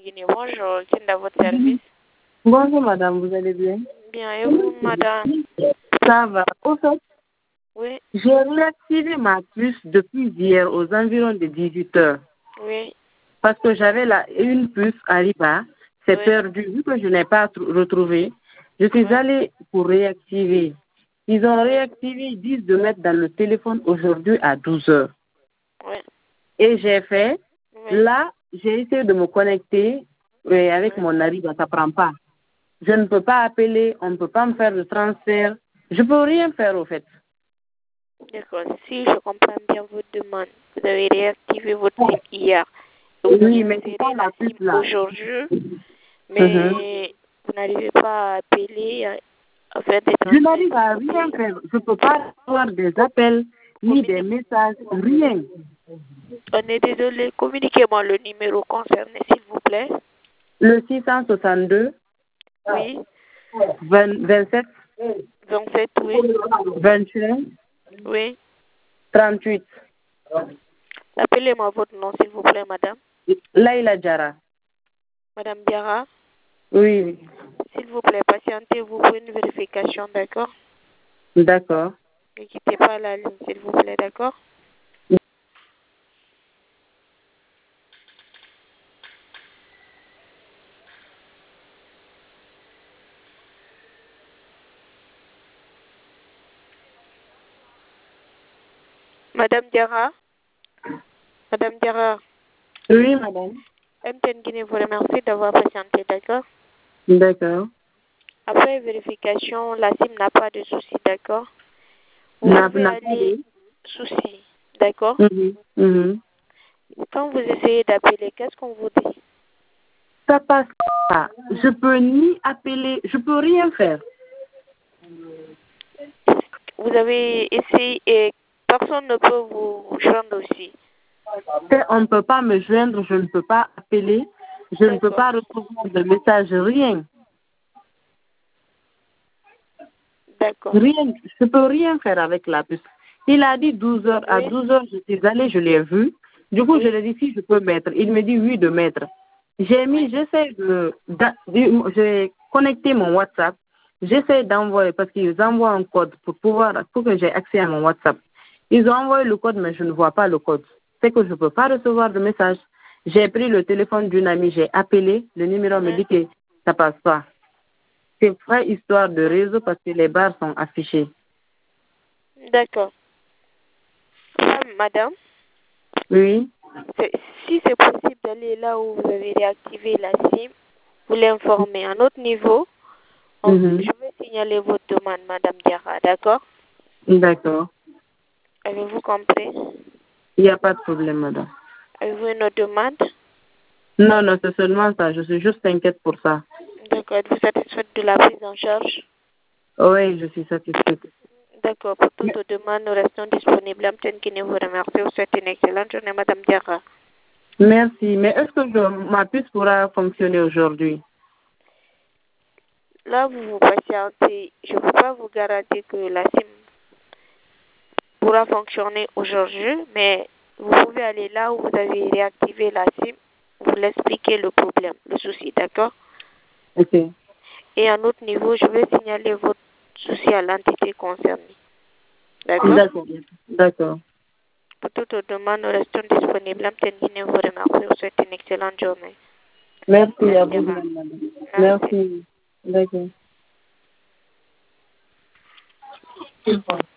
Guinée. Bonjour, qui est dans votre service? Bonjour madame, vous allez bien? Bien, et vous, madame? Ça va. Au fait, Oui, j'ai réactivé ma puce depuis hier aux environs de 18 heures. oui, Parce que j'avais une puce Ariba, c'est Oui. perdu. Vu que je n'ai pas retrouvé, je suis Oui. allée pour réactiver. Ils ont réactivé, ils disent de mettre dans le téléphone aujourd'hui à 12 heures. oui, Et j'ai fait, oui. là, j'ai essayé de me connecter avec mon Ariba, ça ne prend pas. Je ne peux pas appeler, on ne peut pas me faire de transfert. Je ne peux rien faire au fait. D'accord. Si je comprends bien votre demande, vous avez réactivé votre SIM hier. Et vous Oui, avez mais inséré c'est pas la la puce SIM là. aujourd'hui, mais vous n'arrivez pas à appeler, à faire des Je n'arrive transferts. à rien faire. Je ne peux pas avoir des appels, ni des messages, rien. On est désolé. Communiquez-moi le numéro concerné, s'il vous plaît. Le 662 Oui, 27 27, oui, 21 oui. 38. Appelez-moi votre nom, s'il vous plaît, madame. Laila Jara. Madame Diarra, Oui, oui. s'il vous plaît, patientez-vous pour une vérification, d'accord? D'accord. Ne quittez pas la ligne, s'il vous plaît, d'accord? Madame Diarra, Madame Diarra, Oui, madame. MTN Guinée vous remercie d'avoir patienté, d'accord? D'accord. Après vérification, la SIM n'a pas de souci, d'accord? Vous N'a pouvez pas aller de... souci, d'accord? Quand vous essayez d'appeler, qu'est-ce qu'on vous dit? Ça passe pas. Je peux ni appeler, je peux rien faire. Vous avez essayé et personne ne peut vous joindre aussi. On ne peut pas me joindre, je ne peux pas appeler, je ne peux D'accord. pas recevoir de message, rien. D'accord. Rien, je ne peux rien faire avec la puce. Il a dit 12 heures. À Oui. 12 heures, je suis allée, je l'ai vu. Du coup, je lui ai dit si je peux mettre. Il me dit oui de mettre. J'essaie j'ai connecté mon WhatsApp. J'essaie d'envoyer parce qu'ils envoient un code pour que j'ai accès à mon WhatsApp. Ils ont envoyé le code, mais je ne vois pas le code. C'est que je ne peux pas recevoir de message. J'ai pris le téléphone d'une amie, j'ai appelé, le numéro me dit que ça passe pas. C'est vraie histoire de réseau parce que les barres sont affichées. D'accord. Madame, Oui. si c'est possible d'aller là où vous avez réactivé la SIM, vous l'informez. À notre niveau, je vais signaler votre demande, Madame Diarra, d'accord? D'accord. Avez-vous compris? Il n'y a pas de problème, madame. Avez-vous une autre demande? Non, non, c'est seulement ça. Je suis juste inquiète pour ça. D'accord. Êtes-vous satisfaite de la prise en charge? Oui, je suis satisfaite. D'accord. Pour toute demande, nous restons disponibles. Amten Guinée vous remercie. Vous souhaite une excellente journée, Madame Diarra. Merci. Mais est-ce que ma puce pourra fonctionner aujourd'hui? Là, vous vous patientez. Je ne peux pas vous garantir que la SIM pourra fonctionner aujourd'hui, mais vous pouvez aller là où vous avez réactivé la SIM, vous l'expliquez le problème, le souci, d'accord? Ok. Et à notre niveau, je vais signaler votre souci à l'entité concernée. D'accord? D'accord. D'accord. Pour toute demande, nous restons disponibles. Amtenine vous remercie. Vous souhaite une excellente journée. Merci à vous, madame. Merci. D'accord.